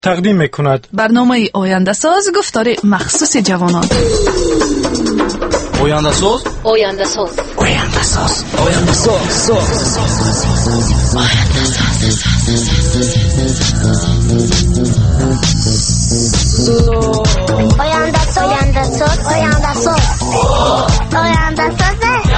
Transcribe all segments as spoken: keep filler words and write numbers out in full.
تقدیم میکند برنامه آینده ساز گفتار مخصوص جوانان. آینده ساز آینده ساز آینده ساز آینده ساز آینده ساز آینده ساز آینده ساز آینده ساز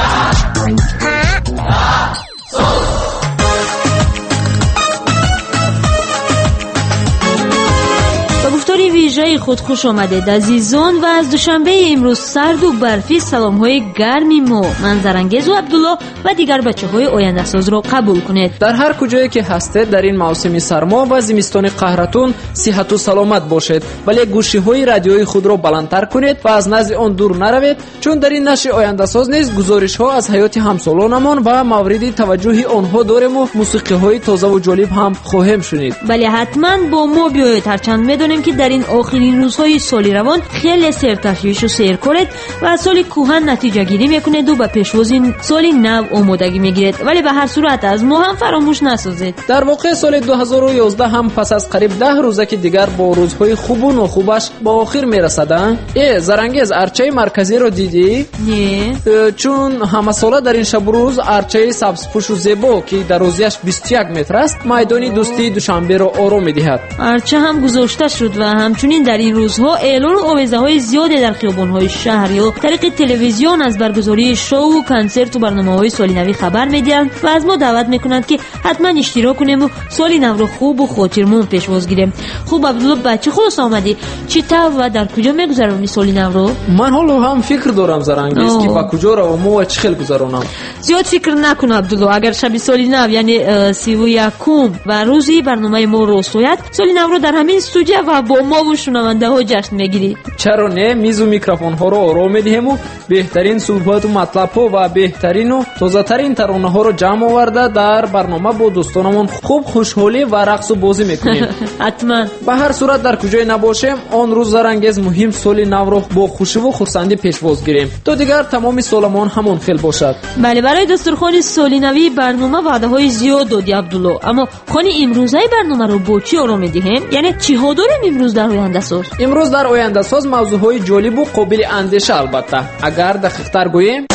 گفتاری ویژه خود خوش آمدید عزیزان و از دوشنبه امروز سرد و برفی سلام های گرمی ما من زرنگیز و عبدالله و دیگر بچه های آینده ساز را قبول کنید. در هر کجایی که هستید در این موسم سرما و زمستان قهرتون صحت و سلامت باشید، ولی گوشی های رادیوی خود را بلندتر کنید و از نزد آن دور نروید، چون در این نشر آینده ساز نیز گزارش ها از حیات همسالانمان و مورد توجه آنها داریم و موسیقی های تازه و جالب هم خواهیم شنید. بله حتما با ما بیایید، هرچند میدونیم که در این آخرین روزهای سال روان خیلی سرتشویش و سیر کنید و از سال کهن نتیجه گیری میکنید و به پیشواز سال نو آمادگی میگیرید، ولی به هر صورت از ما هم فراموش نسازید. در واقع سال دو هزار و یازده هم پس از قریب ده روزه که دیگر با روزهای خوب و ناخوبش با آخر میرسد. ای زرنگیز ارچه مرکزی رو دیدی؟ نه. چون همه ساله در این شب روز ارچه سبزپوش و زیبا که درازیش بیست و یک متر است میدان دوستی دوشنبه را آرام میدهد. ارچه هم گذاشته شد و همچنین در این روزها اعلان آویزه‌های زیادی در خیابان‌های شهر یا طریق تلویزیون از برگزاری شو و کنسرت و برنامه‌های سال نوی خبر میدهند و از ما دعوت میکنند که حتما اشتراک کنیم و سال نو رو خوب و خاطرمون پیشواز گیریم. خوب عبدالله بچه خلاص آمدی، چطور و در کجا میگذرونی سال نو رو؟ من حالا هم فکر دارم زرنگیز که با کجا رو و چه خیلی گذرونم. زیاد فکر نکن عبدالله، اگر شب سال نو یعنی سی و یکم و روزی برنامه ما رسویت، سال نو رو در همین استودیو و با ما و شنونده ها جشن میگیری. چرا نه؟ میز و میکروفون ها رو آرام میدهیم و بهترین صحبت و مطلب ها و بهترین و تازه ترین ترانه ها رو جمع آورده در برنامه با دوستانمون خوب خوشحالی و رقص و بازی میکنیم. حتما. به هر صورت در کجای نباشیم آن روز زرنگیز مهم سال نو رو با خوشی و خرسندی پیشواز گیریم تا دیگر تمام سالمان همون خیل باشد. بله، برای دسترخوان سال نوی برنامه وعده های زیاد دادی عبدالله، اما خانی امروزه برنامه رو با چی آرام میدیم؟ یعنی چی ها داریم امروز در آینده ساز؟ امروز در آینده ساز موضوعهای جالب و قابل اندیشه. البته اگر دقیق تر گوییم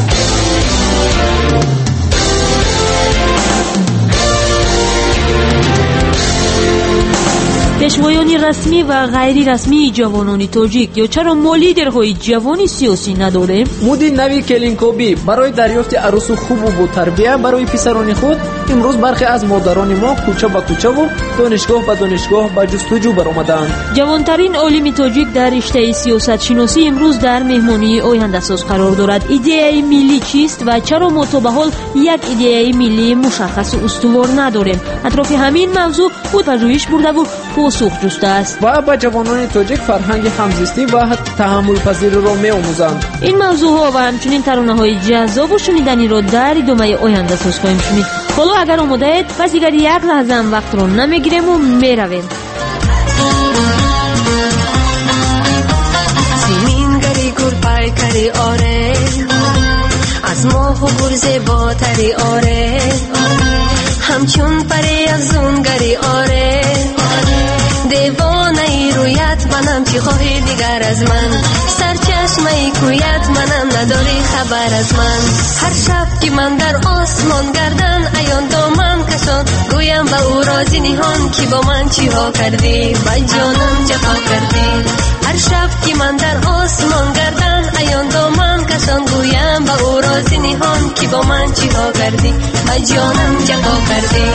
پیشوایان رسمی و غیر رسمی جوانان تاجیک یا چرا ما لیدرهای جوانی سیاسی نداریم؟ مودی نوی کلینکوبی برای دریافت عروس خوب و با تربیت برای پسران خود امروز برخی از مادران ما کوچه به کوچه و دانشگاه به دانشگاه به جستجو برآمدند. جوانترین عالم تاجیک در رشته سیاست شناسی امروز در مهمانی آینده ساز قرار دارد. ایده ملی چیست و چرا ما تا به حال یک ایده ملی مشخص و استوار نداریم؟ اطراف همین موضوع بود پژوهش برده و پاسخ جسته است و به جوانان تاجیک فرهنگ همزیستی و تحمل پذیری را می‌آموزند. این موضوع ها و همچنین ترانه‌های جذاب و شنیدنی را در ادامه آینده ساز خواهیم شنید. حالا اگر آماده اید پس دیگر یک لحظه هم وقت رو نمیگیریم و میرویم. زمین گری گر پای کری آره از ماه و گرز باتری آره همچون پری افزون گری آره دیوانه رویت منم چی خواهی دیگر از من سرچشمه کویت منم نداری خبر از من هر شب که من در آسمان گردن ایان دامم کشان گویم با او رازی نهان که با من چی ها کردی با جانم جفا کردی هر شب که من در آسمان گردن ایان دامم کشان گویم با او رازی نهان که با من چی ها کردی با جانم جفا کردی.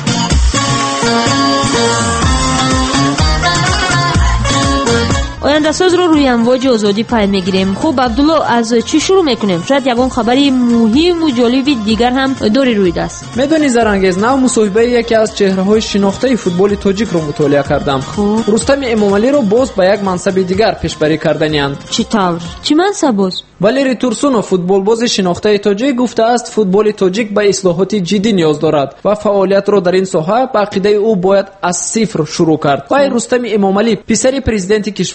آینده ساز رو روی امواج آزادی پیام میگیریم. خب عبدالله از چی شروع میکنیم؟ شاید یکون خبری مهم و جالب دیگر هم داری روی دست. میدونی زرنگیز نو مصاحبه یکی از چهره‌های شناخته فوتبال تاجیک رو مطالعه کردم. خب رستم امامعلی رو باز به یک منصب دیگر پیشبری کردنی‌اند. چطور؟ چی منصب است؟ والری تورسونو فوتبالباز شناخته تاجیک گفته است فوتبال تاجیک به اصلاحات جدی نیاز دارد و فعالیت را در این ساحه به عقیده او باید از صفر شروع کرد. و رستم امامعلی پسر پرزیدنت کشور را به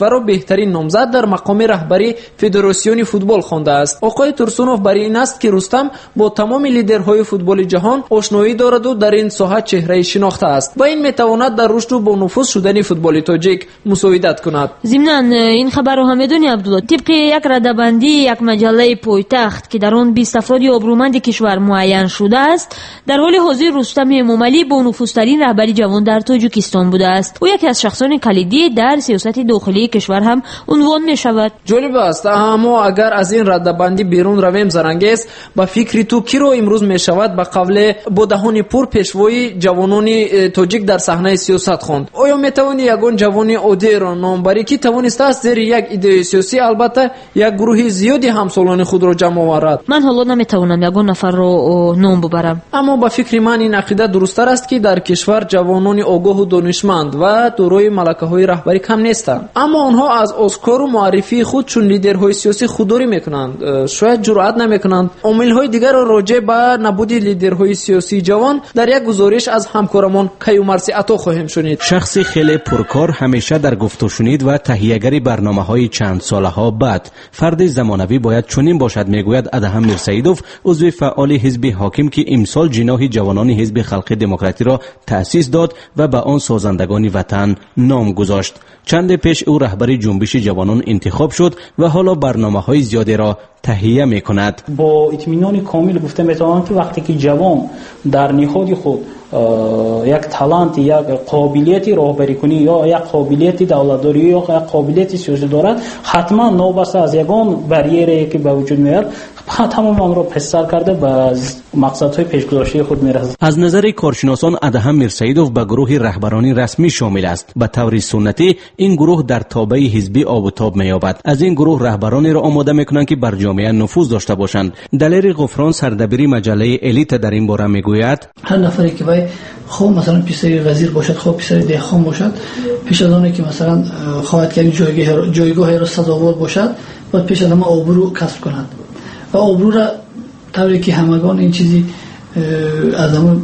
بهترین نامزد در مقام رهبری فدراسیون فوتبال خوانده است. آقای تورسونوف برای این است که رستم با تمام لیدرهای فوتبال جهان آشنایی دارد و در این ساحه چهره شناخته است و این میتواند در رشد و با نفوذ شدن فوتبال تاجیک مساعدت کند. ضمن این خبر رو هم میدونی عبدالله، طبق یک ردبندی یک مجله پایتخت که در آن بیست افراد ابرومند کشور معین شده است، در حال حاضر رستم موملی با نفوذترین رهبری جوان در تاجیکستان بوده است. او یکی از شخصان کلیدی در سیاست داخلی کشور هم عنوان می شود. جالب است، اما اگر از این ردبندی بیرون رویم زرنگیز، با فکر تو کی رو امروز می شود به قبل با دهان پر پیشوای جوانان تاجیک در صحنه سیاست خواند؟ آیا می توانی یگان جوان عادی را نام بری که توانسته است زیر یک ایده سیاسی البته یک گروه زیادی همسالان خود را جمع آورد؟ من حالا نمی توانم یگان نفر را نام ببرم، اما با فکر من این عقیده درست‌تر است که در کشور جوانان آگاه و دانشمند و دارای ملکه‌های رهبری کم نیستند، اما آنها از آشکار و معرفی خود چون لیدرهای سیاسی خودداری میکنند، شاید جرأت نمیکنند. عامل‌های دیگر را راجع به نبود لیدرهای سیاسی جوان در یک گزارش از همکارمان کیومرثی عطا خواهیم شنید. شخصی خیلی پرکار، همیشه در گفت و شنید و تهیه‌گر برنامه‌های چند ساله‌ها بعد فرد زمانوی باید چنین باشد، میگوید ادهم میرسیدوف، عضو فعال حزب حاکم که امسال جناح جوانان حزب خلق دموکراتی را تأسیس داد و به آن سازندگان وطن نام گذاشت. چند پیش او رهبری جنبش جوانان انتخاب شد و حالا برنامه‌های زیادی را تهیه می‌کند. با اطمینان کامل گفته می‌توانم که وقتی که جوان در نهاد خود یک تالنت، یک قابلیتی راهبری کنی یا یک قابلیتی دولتداری یا یک قابلیتی سیاسی دارد، حتما نوبسته از یگان بریری که به وجود میاد تمام آن را پسر کرده به مقصدهای پیشگذاشته خود میرسد. از نظر کارشناسان ادهم میرسیدوف به گروه رهبرانی رسمی شامل است. به طور سنتی این گروه در تابع حزبی آب و تاب مییابد. از این گروه رهبرانی را آماده میکنند که بر جامعه نفوذ داشته باشند. دلیر غفران سردبیری مجله الیت در این باره میگوید هر نفری که وای خب مثلا پسر وزیر باشد، خب پسر دهخان باشد، پیش از آنه که مثلا خواهد که جایگاه جایگاه را سزاوار باشد، باید پیش از همه آبرو کسب کند و آبرو را طوری که همگان این چیزی از همون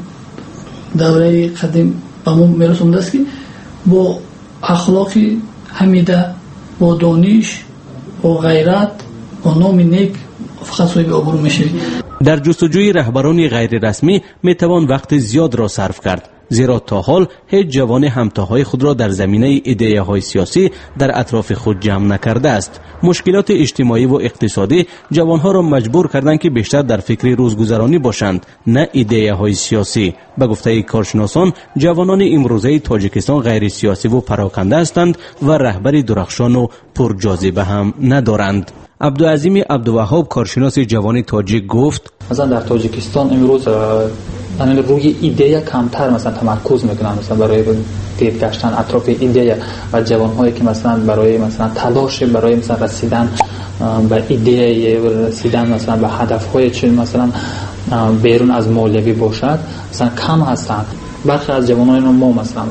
دوره قدیم به ما میرسونده است که با اخلاقی حمیده، با دانش، با غیرت، با نام نیک فقط صاحب آبرو میشه. در جستجوی رهبران غیر رسمی میتوان وقت زیاد را صرف کرد، زیرا تا حال هیچ جوان همتاهای خود را در زمینه ایده های سیاسی در اطراف خود جمع نکرده است. مشکلات اجتماعی و اقتصادی جوانها را مجبور کردند که بیشتر در فکر روزگذرانی باشند، نه ایده های سیاسی. به گفته کارشناسان، جوانان امروزه تاجیکستان غیر سیاسی و پراکنده هستند و رهبری درخشان و پرجاذبه هم ندارند. عبدالعظیم عبدالوهاب، کارشناس جوان تاجیک، گفت مثلا در تاجیکستان امروز یعنی روی ایده کمتر مثلا تمرکز میکنن، مثلا برای دید گشتن اطراف ایده و جوانهایی که مثلا برای مثلا تلاش برای مثلا رسیدن به ایده رسیدن مثلا به هدفهای چون مثلا بیرون از مولوی باشد مثلا کم هستند. برخی از جوانان ما مثلا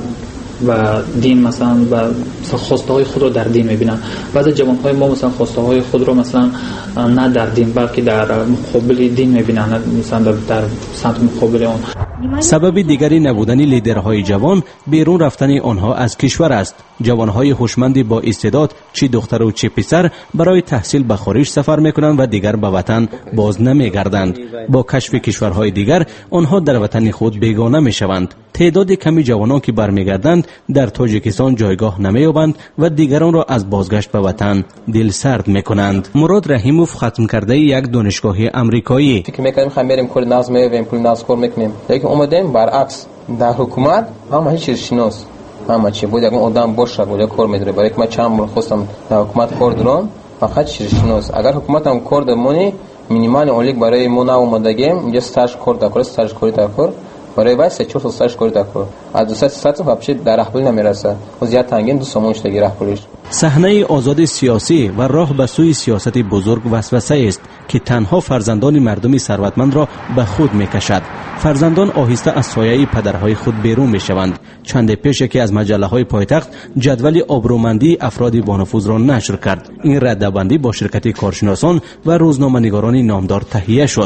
و دین مثلا و خواسته های خود رو در دین میبینن. بعضی جوانهای ما مثلا خواسته های خود رو مثلا نه در دین بلکه در مقابل دین میبینن، مثلا در, در سمت مقابل اون. سبب دیگری نبودن لیدرهای جوان بیرون رفتن آنها از کشور است. جوانهای هوشمندی با استعداد، چه دختر و چه پسر، برای تحصیل به خارج سفر میکنند و دیگر به وطن باز نمیگردند. با کشف کشورهای دیگر آنها در وطن خود بیگانه میشوند. تعداد کمی جوانان که برمیگردند در تاجیکستان جایگاه نمییابند و دیگران را از بازگشت به وطن دل سرد میکنند. مراد رحیموف، ختم کرده یک دانشگاه امریکایی: فکر میکنیم خواهیم بریم کل نظم میویم، پول نظم کار میکنیم، لیکن اومدیم برعکس در حکومت همه هیچ چیز شناس همه چی بود، اگه آدم باشه بود کار میداره. برای که من چند بار خواستم در حکومت کار دارم فقط چیز شناس. اگر حکومت هم کار دمونی مینیمال اولیک برای ما ناومدگیم اینجا استاژ کار دکور استاژ کاری دکور برای وای سه چهار استاژ کاری دکور از دو سه ساعت واپس در رهبری نمیرسه و زیاد تنگین دو سمونش دیگه رهبریش. صحنه آزاد سیاسی و راه به سوی سیاست بزرگ وسوسه است که تنها فرزندان مردم ثروتمند را به خود میکشد. فرزندان آهسته از سایه پدرهای خود بیرون میشوند. چند پیش که از مجله های پایتخت جدول آبرومندی افراد با نفوذ را نشر کرد. این ردبندی با شرکت کارشناسان و روزنامه‌نگاران نامدار تهیه شد.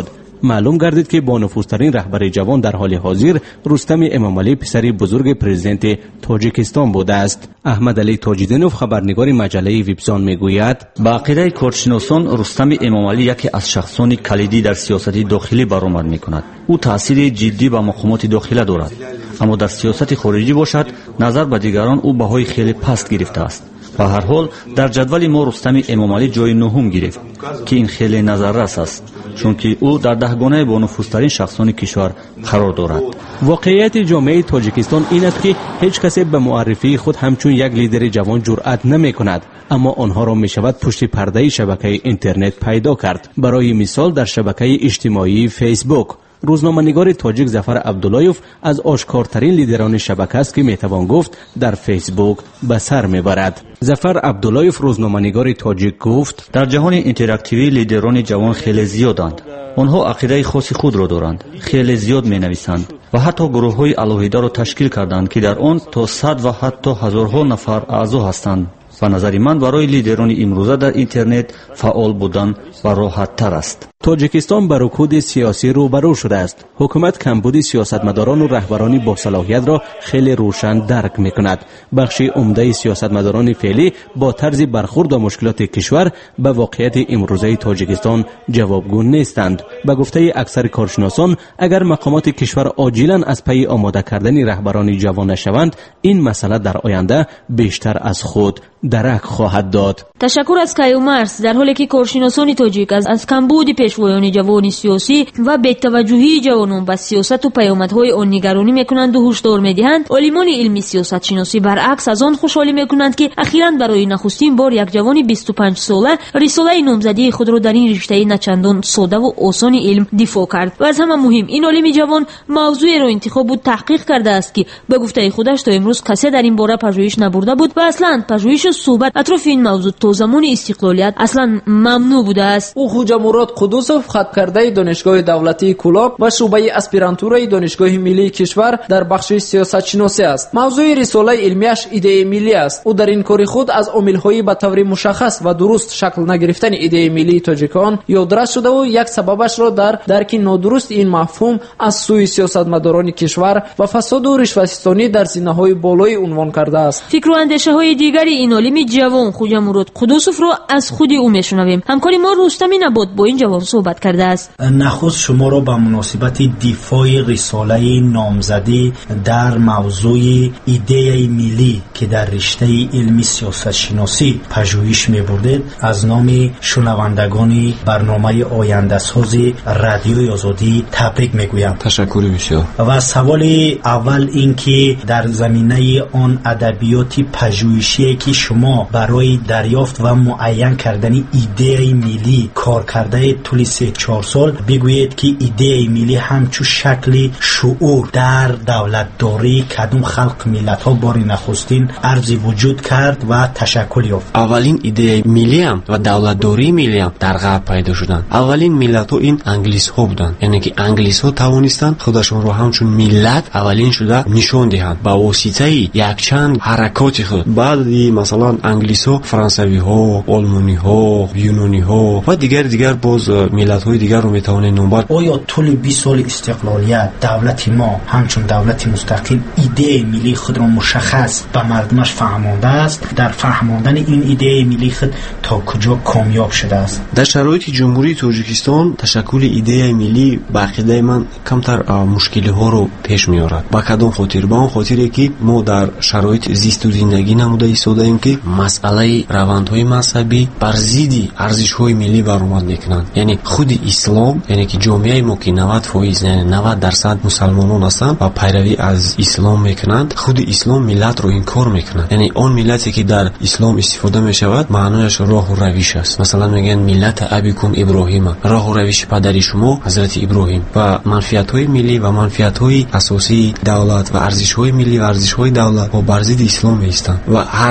معلوم گردید که با نفوذترین رهبر جوان در حال حاضر رستم امامعلی پسری بزرگ پرزیدنت تاجیکستان بوده است. احمد علی تاجدینوف خبرنگار مجله ویبزان میگوید با عقیده کارشناسان رستم امامعلی یکی از شخصان کلیدی در سیاست داخلی برآمد میکند. او تاثیر جدی به مقامات داخلی دارد، اما در سیاست خارجی باشد نظر به دیگران او بهای خیلی پست گرفته است. و هر حال در جدول ما رستم امامعلی جای نهم گرفت که این خیلی نظررس است، چون که او در دهگانه با نفوذترین شخصان کشور قرار دارد. واقعیت جامعه تاجیکستان این است که هیچ کسی به معرفی خود همچون یک لیدر جوان جرأت نمی کند، اما آنها را می شود پشت پرده شبکه اینترنت پیدا کرد. برای مثال در شبکه اجتماعی فیسبوک روزنامه‌نگار تاجیک ظفر عبداللهیف از آشکارترین لیدران شبکه است که میتوان گفت در فیسبوک به سر میبرد. ظفر عبداللهیف روزنامه‌نگار تاجیک گفت در جهان اینتراکتیوی لیدران جوان خیلی زیادند. آنها عقیده خاص خود را دارند، خیلی زیاد می‌نویسند و حتی گروه‌های علاهیده را تشکیل کردند که در آن تا صد و حتی هزارها نفر اعضا هستند. و نظر من برای لیدران امروزه در اینترنت فعال بودن و راحت تر است. تاجیکستان با رکود سیاسی روبرو شده است. حکومت کمبود سیاستمداران و رهبران با صلاحیت را خیلی روشن درک می‌کند. بخش عمده سیاستمداران فعلی با طرز برخورد و مشکلات کشور به واقعیت امروزه تاجیکستان جوابگو نیستند. به گفته اکثر کارشناسان اگر مقامات کشور عاجلاً از پی آماده کردن رهبران جوان شوند، این مسئله در آینده بیشتر از خود درک خواهد داد. تشکر از کیومرس. در حالی که کارشناسان تاجیک از از کمبود پیشوایان جوان سیاسی و بی‌توجهی جوانان به سیاست و پیامدهای آن نگرانی میکنند و هشدار میدهند، عالمان علمی سیاست شناسی برعکس از آن خوشحالی میکنند که اخیراً برای نخستین بار یک جوان بیست و پنج ساله رساله نامزدی خود را در این رشته نچندان ساده و آسان علم دفاع کرد. و از همه مهم این عالم جوان موضوعی را انتخاب و تحقیق کرده است که به گفته خودش تا امروز کسی در این باره پژوهش نبرده بود و اصلاً پژوهش صحبت اطراف این موضوع تا زمان استقلالیت اصلا ممنوع بوده است. او خوجا مراد قدوسوف خط کرده دانشگاه دولتی کولاب و شعبه اسپیرانتورای دانشگاه ملی کشور در بخش سیاست شناسی است. موضوع رساله علمیش ایده ملی است. او در این کار خود از عامل‌های به طور مشخص و درست شکل نگرفتن ایده ملی تاجیکان یادداشت شده و یک سببش را در درک نادرست این مفهوم از سوی سیاستمداران کشور و فساد و رشوه‌ستانی در زینه‌های بالای عنوان کرده است. فکر و اندیشه‌های دیگری این عالم جوان خوجا مراد قدوسوف را از خود او میشنویم. همکاری ما رستمی نبات با این جوان صحبت کرده است. نخست شما را به مناسبت دفاع رساله نامزدی در موضوع ایده ملی که در رشته علمی سیاست شناسی پژوهش می‌بردید از نام شنوندگان برنامه آینده ساز رادیوی آزادی تبریک میگویم. تشکر میشه. و سوال اول این که در زمینه آن ادبیات پژوهشی که شما برای دریافت و معین کردن ایده ملی کار کرده طول سه چهار سال بگویید که ایده ملی همچون شکل شعور در دولتداری کدوم خلق ملت ها بار نخستین عرض وجود کرد و تشکل یافت. اولین ایده ملی هم و دولتداری ملی هم در غرب پیدا شدن. اولین ملت ها این انگلیس ها بودن، یعنی که انگلیس ها توانستند خودشون رو همچون ملت اولین شده نشون دهند با واسطه یک چند حرکات خود. بعد مثلا انگلیس ها فرانسوی ها، آلمانی ها، یونانی ها و دیگر دیگر باز ملت های دیگر رو میتوانید نام برد. آیا طول بیست سال استقلالیت دولت ما همچون دولت مستقل ایده ملی خود را مشخص به مردمش فهمانده است؟ در فهماندن این ایده ملی خود تا کجا کامیاب شده است؟ در شرایط جمهوری تاجیکستان تشکل ایده ملی به عقیده من کمتر مشکلی ها رو پیش میارد. با کدام خاطر؟ با اون خاطری که ما در شرایط زیست و زندگی نموده ایستاده ایم که مسئله روندهای مذهبی بر ضد ارزش‌های ملی برآمد میکنند. یعنی خود اسلام، یعنی که جامعه ما که نود فیصد یعنی نود درصد مسلمانان هستند و پیروی از اسلام میکنند، خود اسلام ملت رو انکار میکنند. یعنی اون ملتی که در اسلام استفاده میشود معنایش راه و روش است. مثلا میگن ملت ابیکم ابراهیم، راه و روش پدر شما حضرت ابراهیم. و منفعت‌های ملی و منفعت‌های اساسی دولت و ارزش‌های ملی و ارزش‌های دولت با بر ضد اسلام هستند و هر دوی اینها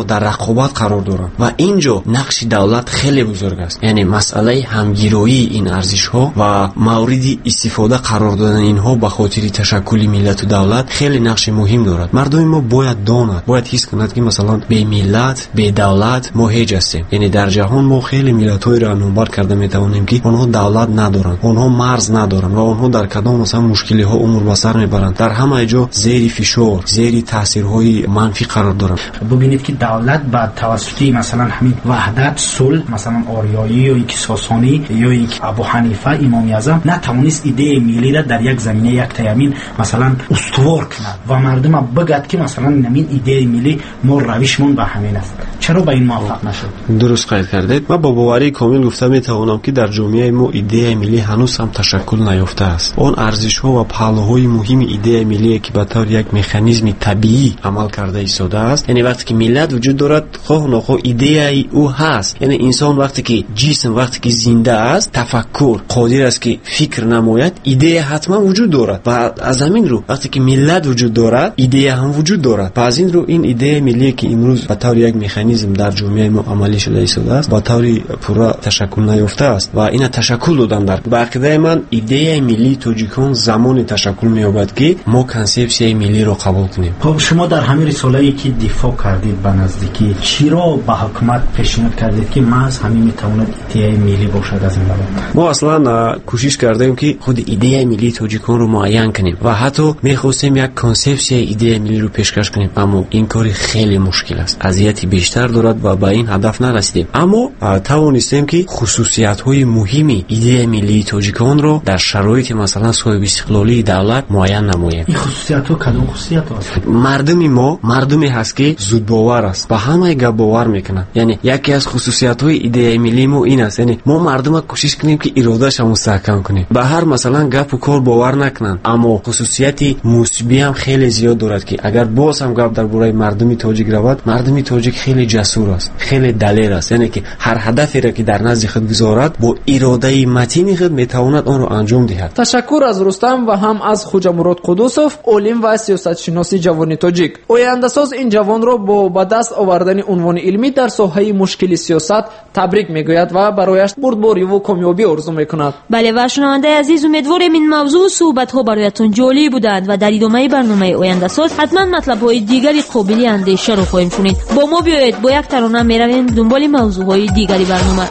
онҳо дар рақобат қарор доранд ва инҷо нақши давлат хеле бузург аст. яъне масъалаи ҳамгироии ин арзишҳо ва мавриди истифода қарор додани инҳо ба хотири ташаккули миллату давлат хеле нақши муҳим дорад. мардуми мо бояд донад, бояд ҳис кунад ки масалан бе миллат, бе давлат мо ҳеҷ ҳастем. яъне дар ҷаҳон мо хеле миллатҳоеро номбар карда метавонем ки онҳо давлат надоранд, онҳо марз надоранд ва онҳо дар кадом масалан мушкилиҳо умр ба сар мебаранд, дар ҳама ҷо зери фишор, зери таъсирҳои манфӣ қарор доранд. бубинед ки давлат ба тавассути масалан ҳамин ваҳдат сулҳ масалан ориёӣ ё ки сосонӣ ё ки абу ҳанифа имоми аъзам натавонист идеяи миллиро дар як замина як таямин масалан устувор кунад ва мардума бигад ки масалан намин идеяи миллӣ мо равишмон ба ҳамин аст. чаро ба ин муваффақ нашуд? дуруст қайд кардед. ман бо боварии комил гуфта метавонам ки дар ҷомеаи мо идеяи миллӣ ҳанӯз ҳам ташаккул наёфтааст. он арзишҳо ва паҳлӯҳои муҳими идеяи миллие ки ба таври як механизми табиӣ амал карда истодааст. яъне вақте ки миллат вуҷуд дорад, хоҳ нохоҳ идеяи ӯ ҳаст. яъне инсон вақте ки ҷисм вақте ки зинда аст, тафаккур қодир аст ки фикр намояд, идея ҳатман вуҷуд дорад. ва аз ҳамин рӯ вақте ки миллат вуҷуд дорад, идея ҳам вуҷуд дорад. ва аз ин рӯ ин идеяи миллие ки имрӯз ба таври як механизм дар ҷомеаи мо амалӣ шуда истодааст, ба таври пурра ташаккул наёфтааст ва ина ташаккул додан дар. ба ақидаи ман идеяи миллии тоҷикон замоне ташаккул меёбад ки мо консепсияи миллиро қабул кунем. خب شما در همین رساله‌ای که دفاع کردید به نزدیکی چرا به حکومت پیشنهاد کردید که محض همین میتواند ایده ملی باشد از این بابت؟ ما اصلا کوشش کردیم که خود ایده ملی تاجیکان رو معین کنیم و حتی می‌خواستیم یک کانسپسیای ایده ملی رو پیشکش کنیم، اما این کار خیلی مشکل است، اذیتی بیشتر دارد و به این هدف نرسیدیم. اما توانستیم که خصوصیت‌های مهمی ایده ملی تاجیکان رو در شرایط مثلا صاحب استقلالی دولت معین نماییم. این خصوصیت‌ها کدام خصوصیت است؟ مردمی ما مردمی هست که زود باور است، به همه گپ باور میکنن. یعنی یکی از خصوصیت‌های ایده ملی ما این است، یعنی ما مردم کوشش کنیم که اراده‌اش مستحکم کنیم، به هر مثلا گپ و کار باور نکنن. اما خصوصیت مثبی هم خیلی زیاد دارد که اگر باز هم گپ درباره مردمی تاجیک رود، مردمی تاجیک خیلی جسور است، خیلی دلیر است، یعنی که هر هدفی را که در نزد خود گذارد با اراده متین خود میتواند آن را انجام دهد. تشکر از رستم و هم از خوجا مراد قدوسов، عالم و سیاستشناس جوان تاجیک. آینده‌ساز این جوان را با به دست آوردن عنوان علمی در ساحه مشکل سیاست تبریک میگوید و برایش بردباری و کامیابی آرزو میکند. بله و شنونده عزیز، امیدوارم این موضوع صحبت ها برایتون جالب بودند و در ادامه برنامه آینده‌ساز حتما مطلب های دیگری قابل اندیشه رو خواهیم شنید. با ما بیایید با یک ترانه میرویم دنبال موضوع های دیگری برنامه.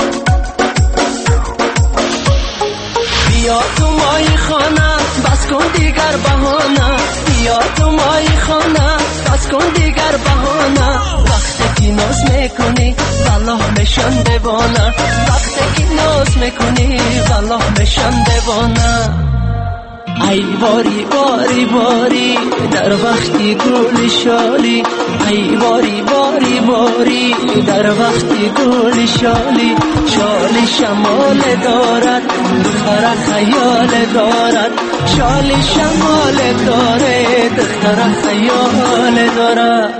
بیا تو مای خانه بس کن دیگر بهانه، بیا تو مای خانه بس کن دیگر بهانه، وقتی که ناز میکنی والله میشم دیوانه، وقتی که ناز میکنی والله میشم دیوانه. ای باری باری باری در وقتی گل شالی، ای باری باری باری در وقتی گل شالی، شالی شمال دارد دختر خیال دارد، شالی شمال داره دختر خیال دارد.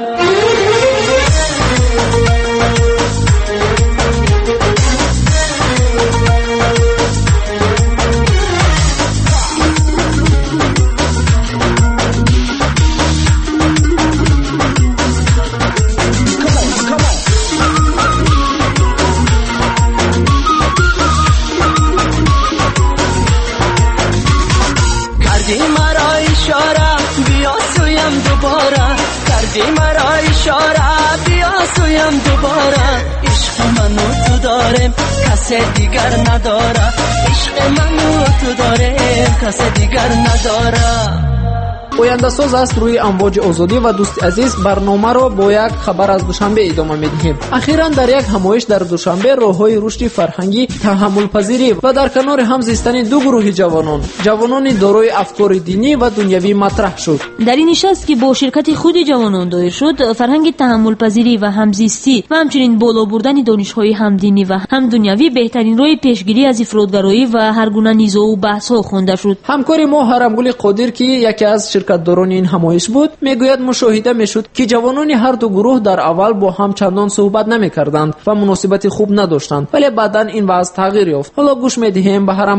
کردی مرا اشاره بیا سویم دوباره، کردی مرا اشاره بیا سویم دوباره، عشق منو تو دارم کسی دیگر نداره، عشق منو تو دارم کسی دیگر نداره. آینده‌ساز است روی امواج آزادی و دوست عزیز برنامه را با یک خبر از دوشنبه ادامه می‌دهیم. اخیراً در یک همایش در دوشنبه راه‌های رشد فرهنگی، تحمل پذیری و در کنار هم زیستن دو گروه جوانان، جوانان دارای افکار دینی و دنیوی مطرح شد. در این نشست که با شرکت خود جوانان دایر شد، فرهنگ تحمل پذیری و همزیستی و همچنین بالا بردن دانش‌های هم دینی و هم دنیوی بهترین راه پیشگیری از افراطگرایی و هر گونه نیزه و بحث‌ها خوانده شد. همکار ما هرمگل قادر که یکی از شرکت‌داران این همایش بود، میگوید مشاهده میشد که جوانان هر دو گروه در اول با هم چندان صحبت نمی‌کردند و مناسبت خوب نداشتند، ولی بعداً این وضع تغییر یافت. حالا گوش می‌دهیم به هرمگل.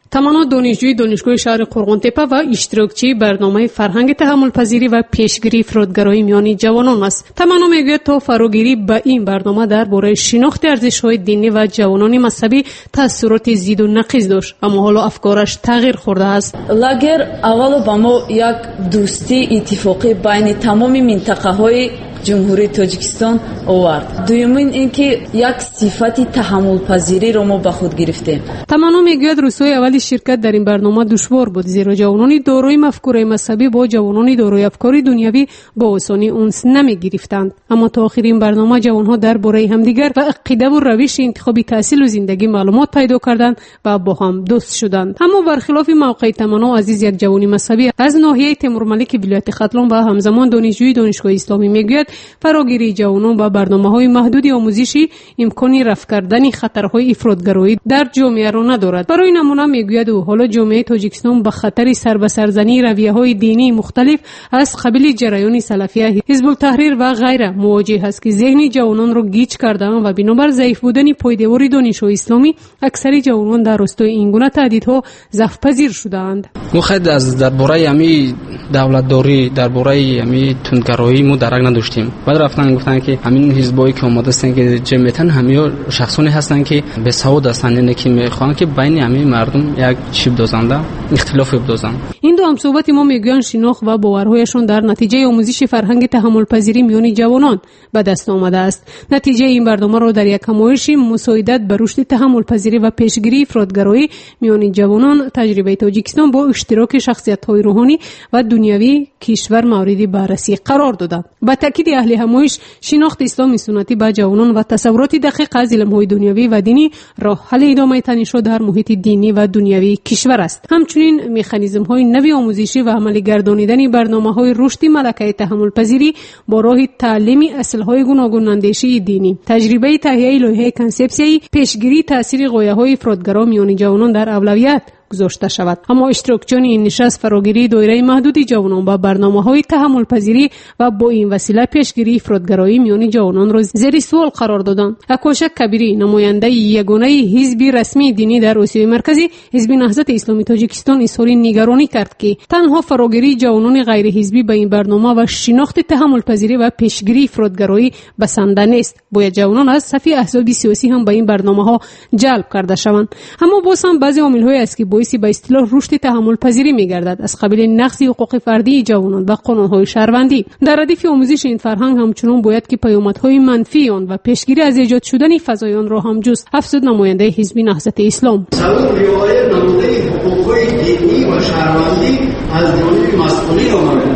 тамано донишҷӯи донишгоҳи шаҳри қурғонтепа ва иштирокчии барномаи фарҳанги таҳаммулпазирӣ ва пешгирии ифродгароии миёни ҷавонон аст. тамано мегӯяд то фарогирӣ ба ин барнома дар бораи шинохти арзишҳои динӣ ва ҷавонони мазҳабӣ таъссуроти зидду нақиз дошт, аммо ҳоло афкораш тағйир хӯрдааст. лагер аввало ба мо як дӯстӣ иттифоқӣ байни тамоми минтақаҳои ҷумҳурии Тоҷикистон овард. дуюмин ин ки як сифати таҳаммулпазириро мо ба худ гирифтем. тамано мегӯяд рӯзҳои аввали ширкат дар ин барнома душвор буд, зеро ҷавонони дорои мафкураи мазҳабӣ бо ҷавонони дорои афкори дунявӣ бо осонӣ унс намегирифтанд. аммо то охири ин барнома ҷавонҳо дар бораи ҳамдигар ва ақидаву равиши интихоби таҳсилу зиндагӣ маълумот пайдо карданд ва бо ҳам дӯст шуданд. аммо бархилофи мавқеи тамано азиз як ҷавони мазҳабӣ аз ноҳияи Темурмалики вилояти Хатлон ва ҳамзамон донишҷӯи донишгоҳи исломӣ мегӯяд фарогирии ҷавонон ба барномаҳои маҳдуди омӯзишӣ имкони рафт кардани хатарҳои ифродгароӣ дар ҷомеаро надорад. барои намуна мегӯяд ӯ ҳоло ҷомеаи Тоҷикистон ба хатари сарбасарзании равияҳои динии мухталиф аз қабили ҷараёни салафия, ҳизбултаҳрир ва ғайра мувоҷиҳ аст ки зеҳни ҷавононро гиҷ кардаанд ва бинобар заиф будани пойдевори донишҳои исломӣ аксари ҷавонон дар ростои ин гуна таҳдидҳо зафпазир шудаанд. мо хеле аз дар бораи ҳами давлатдорӣ, дар бораи ҳами тундгароӣ мо дарак надоштем. баъд рафтан гуфтанд ки ҳамин ҳизбое ки омода ҳастанд ки ҷамъ метан ҳамиҳо шахсоне ҳастанд ки бесавод ҳастанд, яъне ки мехоҳанд ки байни ҳамаи мардум як чӣ бидозанда ихтилофе бидозанд. ин ду ҳамсӯҳбати мо мегӯянд шинох ва боварҳояшон дар натиҷаи омӯзиши фарҳанги таҳаммулпазирӣ миёни ҷавонон ба даст омадааст. натиҷаи ин барномаро дар як ҳамоиши мусоидат ба рушди таҳаммулпазирӣ ва пешгирии ифродгароӣ миёни ҷавонон таҷрибаи Тоҷикистон бо иштироки шахсиятҳои рӯҳонӣ ва дунявӣ кишвар мавриди баррасӣ қарор доданд. ба таъкиди аҳли ҳамоиш, шинохти исломи суннатӣ ба ҷавонон ва тасаввуроти дақиқ аз илмҳои дунявӣ ва динӣ роҳ ҳалли идомаи танишҳо дар муҳити динӣ ва дунявии кишвар аст. ҳамчунин механизмҳои нави омӯзишӣ ва амалӣ гардонидани барномаҳои рушди малакаи таҳаммулпазирӣ бо роҳи таълими аслҳои гуногунандешии динӣ, таҷрибаи таҳияи лоиҳаи консепсияи пешгирии таъсири ғояҳои ифродгаро миёни ҷавонон дар авлавият гузошта шавад. аммо иштирокчиёни ин нишаст фарогирии доираи маҳдуди ҷавонон ба барномаҳои таҳаммулпазирӣ ва бо ин васила пешгирии ифродгароии миёни ҷавононро зери суол қарор доданд. акошак кабирӣ, намояндаи ягонаи ҳизби расмии динӣ дар осиёи марказӣ, ҳизби наҳзати исломи Тоҷикистон, изҳори нигаронӣ кард ки танҳо фарогирии ҷавонони ғайриҳизбӣ ба ин барнома ва шинохти таҳаммулпазирӣ ва пешгирии ифродгароӣ басанда нест. бояд ҷавонон аз сафи аҳзоби сиёсӣ ҳам ба ин барномаҳо ҷалб карда шаванд. аммо боз ҳам баъзе омилҳое аст ки боиси ба истилоҳ рушди таҳаммулпазирӣ мегардад, аз қабили нақзи ҳуқуқи фардии ҷавонон ва қонунҳои шаҳрвандӣ. дар радифи омӯзиши ин фарҳанг ҳамчунон бояд ки паёмадҳои манфии он ва пешгирӣ аз эҷод шудани фазои онро ҳам ҷуст, афзуд намояндаи ҳизби наҳзати ислом. сабаб риоят намудаи ҳуқуқҳои динӣ ва шаҳрвандӣ аз ҷониби масъулин омада.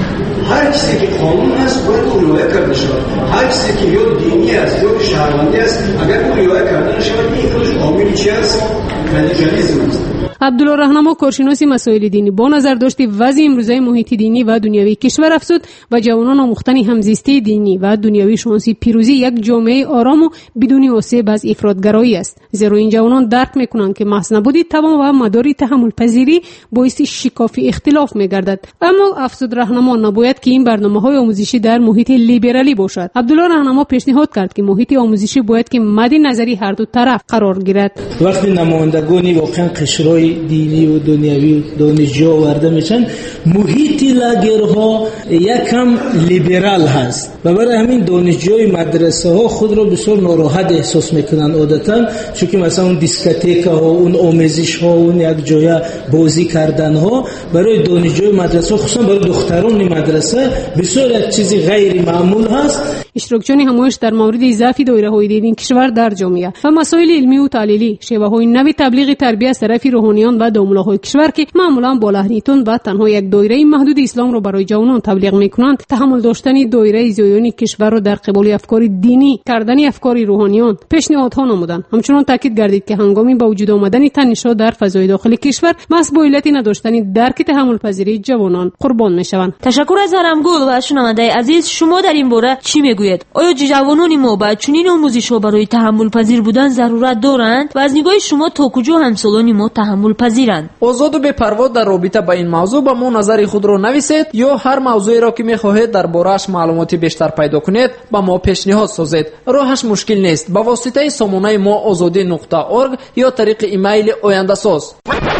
ҳар чизе ки қонун аст бояд ӯ риоя карда шавад. ҳар чизе ки ё динӣ аст ё шаҳрвандӣ аст, агар ӯ риоя карда нашавад, ин худаш омили чи аст? радикализм аст. абдулло раҳнамо, коршиноси масоили динӣ, бо назардошти вазъи имрӯзаи муҳити динӣ ва дунявии кишвар афзуд ба ҷавонон омӯхтани ҳамзистии динӣ ва дунявӣ шонси пирӯзӣ як ҷомеаи орому бидуни осеб аз ифродгароӣ аст. зеро ин ҷавонон дарк мекунанд ки маҳз набуди тавон ва мадори таҳаммулпазирӣ боиси шикофи ихтилоф мегардад. аммо афзуд раҳнамо, набояд ки ин барномаҳои омӯзишӣ дар муҳити либералӣ бошад. абдулло раҳнамо пешниҳод кард ки муҳити омӯзишӣ бояд ки мадди назари ҳарду тараф қарор гирад. вақте намояндагони воқеан қишрои динию дунявию донишҷӯ оварда мешаванд, муҳити лагерҳо якам либерал ҳаст ва барои ҳамин донишҷӯи мадрасаҳо худро бисёр нороҳат эҳсос мекунанд одатан, чунки масалан дискотекаҳо, он омезишҳо, он якҷоя бозӣ карданҳо барои донишҷӯи мадрасаҳо, хусусан барои духтарони мадраса бисёр як чизи ғайри маъмул ҳаст. иштирокчиёни ҳамоиш дар мавриди заъфи доираҳои динии кишвар дар ҷомеа ва масоили илмию таҳлилӣ, шеваҳои нави таблиғи тарбия аз тарафи рӯҳониён ва домулаҳои кишвар ки маъмулан бо лаҳни тун ва танҳо як доираи маҳдуди исломро барои ҷавонон таблиғ мекунанд, таҳаммул доштани доираи зиёёни кишварро дар қиболи афкори динӣ кардани афкори рӯҳониён пешниҳодҳо намуданд. ҳамчунон таъкид гардид ки ҳангоми ба вуҷуд омадани танишҳо дар фазои дохили кишвар маҳз бо иллати надоштани дарки таҳаммулпазирии ҷавонон қурбон мешаванд. ташаккур аз Арамгул ва шунавандаи азиз. шумо дар ин бора чӣ мегӯед? оё ҷавонони мо ба чунин омӯзишҳо барои таҳаммулпазир будан зарурат доранд ва аз нигоҳи шумо то куҷо ҳамсолони мо таҳаммул تحمل پذیرند. آزاد و بی‌پروا در رابطه با این موضوع با ما نظر خود را نویسید یا هر موضوعی را که می‌خواهید درباره‌اش معلومات بیشتر پیدا کنید با ما پیشنهاد سازید. راهش مشکل نیست. با واسطه سامانه ما آزادی نقطه اورگ یا طریق ایمیل آینده ساز.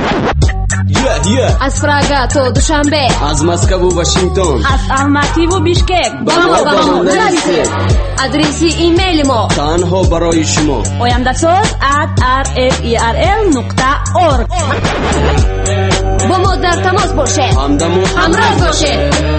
از پراگا تا دوشنبه، از مسکو و واشنگتن، از الماتی و بیشکک با ما با ما نویسید. آدرس ایمیل ما تنها برای شما oyandasaz at r f e r l نقطه org. با ما در تماس باشید، همراه باشید.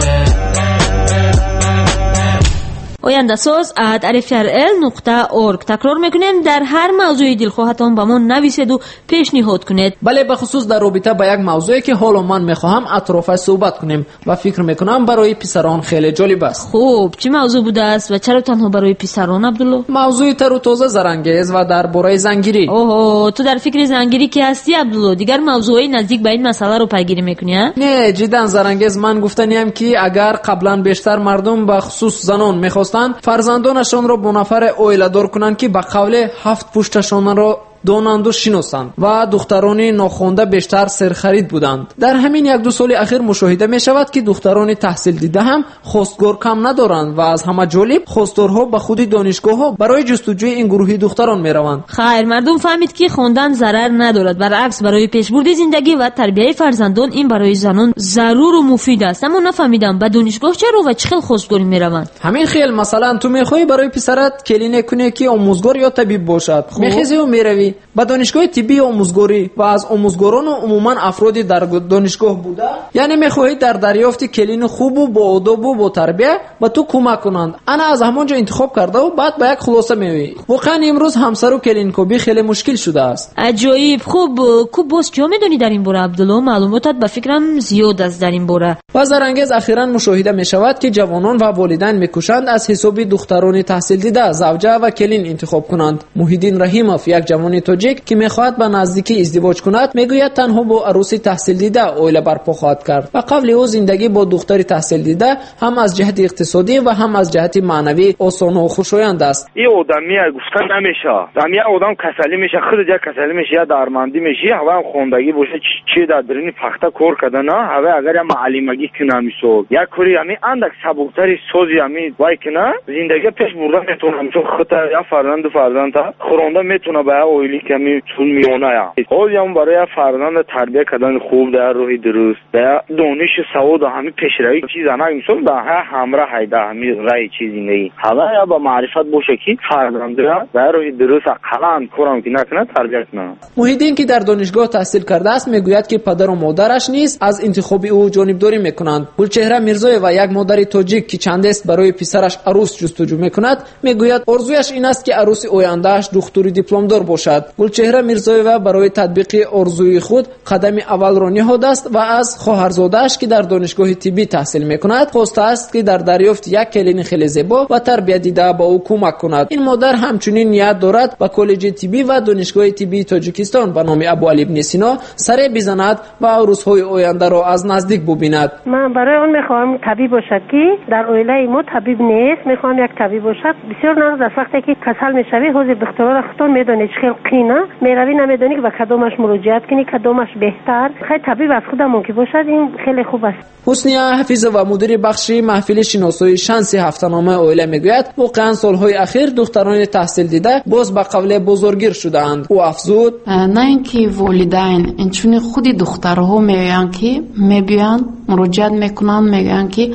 oyandasaz at r f e r l نقطه org. تکرار میکنیم در هر موضوعی دلخواهتان با ما نویسید و پیشنهاد کنید. بله، به خصوص در رابطه با یک موضوعی که حالا من میخواهم اطرافش صحبت کنیم و فکر میکنم برای پسران خیلی جالب است. خوب، چه موضوع بوده است و چرا تنها برای پسران عبدالله؟ موضوع تر و تازه زرنگیز و درباره زنگیری. اوه، تو در فکر زنگیری که هستی عبدالله؟ دیگر موضوعی نزدیک به این مسئله رو پیگیری میکنی؟ نه، جدا زرنگیز. من گفتنیم که اگر قبلا بیشتر مردم به خصوص زنان میخواستند فرزندانشان را با نفر اویله‌دار کنند که به قول هفت پشتشان را دانند و شناسند و دختران ناخوانده بیشتر سرخرید بودند. در همین یک دو سال اخیر مشاهده می شود که دختران تحصیل دیده هم خواستگار کم ندارند و از همه جالب خواستارها به خود دانشگاه ها برای جستجوی این گروهی دختران می روند. خیر، مردم فهمید که خواندن ضرر ندارد، برعکس برای پیشبرد زندگی و تربیت فرزندان این برای زنان ضرور و مفید است. اما نفهمیدم به دانشگاه چرا و چه خیل خواستگاری می روند. همین خیل مثلا تو میخوای برای پسرت کلینیک کنی که آموزگار یا طبیب باشد، میخیزی و میروی با دانشگاه طبی آموزگاری و از آموزگاران و عموما افرادی در دانشگاه بوده، یعنی میخواهید در دریافت کلین خوب و با آداب و با تربیت با تو کمک کنند. انا از همونجا انتخاب کرده و بعد به یک خلاصه میوی. واقعا امروز همسر و کلین کوبی خیلی مشکل شده است. عجایب. خوب، کو باز چه میدونی در این باره عبدالله؟ معلوماتت به فکرم زیاد است در این باره. و زرنگیز اخیراً مشاهده میشود که جوانان و والدین میکوشند از حساب دختران تحصیل دیده زوجه و کلین انتخاب کنند. محیدین رحیموف، یک جوان تاجیک که میخواهد به نزدیکی ازدواج کند، میگوید تنها با عروسی تحصیل دیده اویله برپا خواهد کرد و قبل او زندگی با دختری تحصیل دیده هم از جهت اقتصادی و هم از جهت معنوی آسان و خوشایند است. این آدمی گفتن نمیشه، دمی آدم کسلی میشه، خود جا کسلی میشه یا درماندی میشه، هوا هم خوندگی باشه چی در درین پخته کار کرده نه، هوا اگر هم معلمگی کنه میسول یک کوری همین اندک سبکتری سوزی همین وای کنه زندگی پیش بردن میتونه، چون خود یا فرزند و فرزند تا خورنده میتونه به اویلی کمی طول میونه یا حال هم برای فرزند تربیت کردن خوب در روحی درست در دانش سواد و همین پیشروی چیز انا میسول به همراه هایده همین رای چیزی نه، هوا یا با معرفت باشه که فرزند در روحی درست قلم کارم که نکنه تربیت نه. محیدین که در دانشگاه تحصیل کرده است میگوید که پدر و مادرش نیز از انتخاب او جانبداری میکنند. گلچهره میرزای و یک مادر تاجیک که چند است برای پسرش عروس جستجو میکند میگوید آرزویش این است که عروس آیندهش دکتری دیپلمدار باشد. گلچهره میرزایوا برای تطبیق آرزوی خود قدم اول را نهاده است و از خواهرزاده‌اش که در دانشگاه طبی تحصیل میکند خواسته است که در دریافت یک کلین خیلی زیبا و تربیت دیده با او کمک کند. این مادر همچنین نیت دارد با کالج طبی و دانشگاه طبی تاجیکستان به نام ابو علی ابن سینا سر بزند و عروس‌های آینده را از نزدیک ببیند. من برای اون میخوام طبیب باشد که در اویله ما طبیب نیست، میخوام یک طبیب باشد. بسیار ناز از وقتی که کسل میشوی حوزه دکترا را خودت میدونی چه قینا میروی نمیدونی که به کدومش مراجعت کنی کدومش بهتر. خیلی طبیب از خودمون که باشد این خیلی خوب است. حسنیه حفیظ و مدیر بخش محفل شناسایی شانس هفته‌نامه اویله میگوید واقعا سالهای اخیر دختران تحصیل دیده باز به قول بزرگیر شده‌اند. او افزود نه اینکه والدین اینچونی خودی دخترها میگن که میبیان مراجعت میکنن میگن که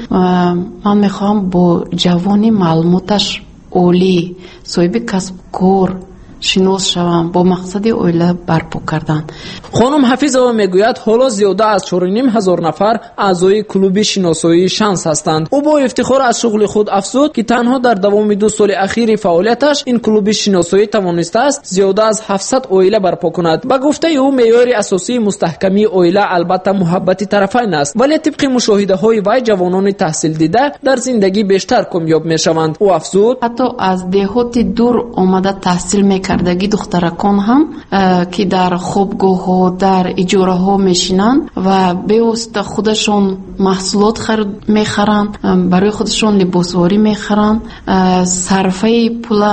من میخوام با جوانی معلوماتش عالی صاحب کسب کار شناس شوم با مقصد اویله برپا کردن. خانم حفیظова میگوید حالا زیاده از چهار و نیم هزار نفر اعضای کلوب شناسایی شانس هستند. او با افتخار از شغل خود افزود که تنها در دوام دو سال اخیر فعالیتش این کلوب شناسایی توانسته است زیاده از هفتصد اویله برپا کند. با گفته او معیار اساسی مستحکمی اویله البته محبت طرفین است، ولی طبق مشاهده های وی جوانان تحصیل دیده در زندگی بیشتر کامیاب میشوند. او افزود حتی از دهات دور آمده تحصیل میکنند کردگی دخترکان هم که در خوابگاه ها در اجاره ها میشینن و به واسطه خودشون محصولات خرید میخرن، برای خودشون لباسواری میخرن، صرفه پولا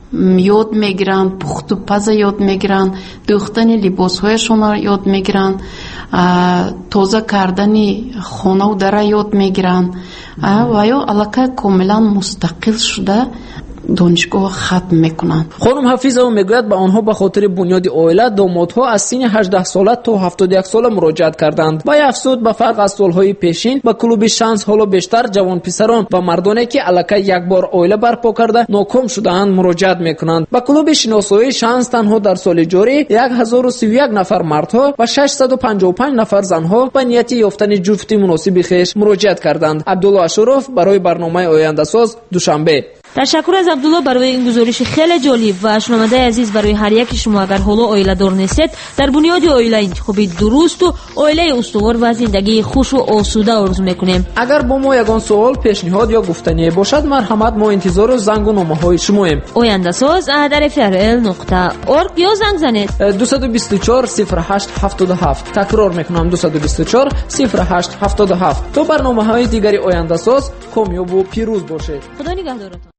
ёд мегиранд, пухту паза ёд мегиранд, дӯхтани либосҳояшонро ёд мегиранд, тоза кардани хонаву дара ёд мегиранд ва ё аллакай комилан мустақил шуда донишгоҳ хатм мекунанд. хонум ҳафизова мегӯяд ба онҳо ба хотири бунёди оила домодҳо аз синни ҳаждаҳ сола то ҳафтоду як сола муроҷиат карданд. вай афзуд ба фарқ аз солҳои пешин ба клуби шанс ҳоло бештар ҷавонписарон ва мардоне ки аллакай якбор оила барпо карда ноком шудаанд муроҷиат мекунанд. ба клуби шиносоии шанс танҳо дар соли ҷорӣ ҳазору сию як нафар мардҳо ва шашсаду панҷоҳу панҷ нафар занҳо ба нияти ёфтани ҷуфти муносиби хеш муроҷиат карданд. абдулло ашуров барои барномаи ояндасоз, душанбе. ташаккур аз абдулло барои ин гузориши хеле ҷолиб ва шунавандаи азиз. барои ҳар яки шумо агар ҳоло оиладор нестед, дар бунёди оила интихоби дурусту оилаи устувор ва зиндагии хушу осуда орзу мекунем. агар бо мо ягон суол, пешниҳод ё гуфтание бошад, марҳамат, мо интизору зангу номаҳои шумоем. ояндасоз дар эф ар эл нуқта орг ё занг занед дуду бисту чор сифр ҳашт ҳафтоду ҳафт. такрор мекунам, дуду бисту чор сифр ҳашт ҳафтоду ҳафт. то барномаҳои дигари ояндасоз комёбу пирӯз бошед. худо нигаҳдоратон.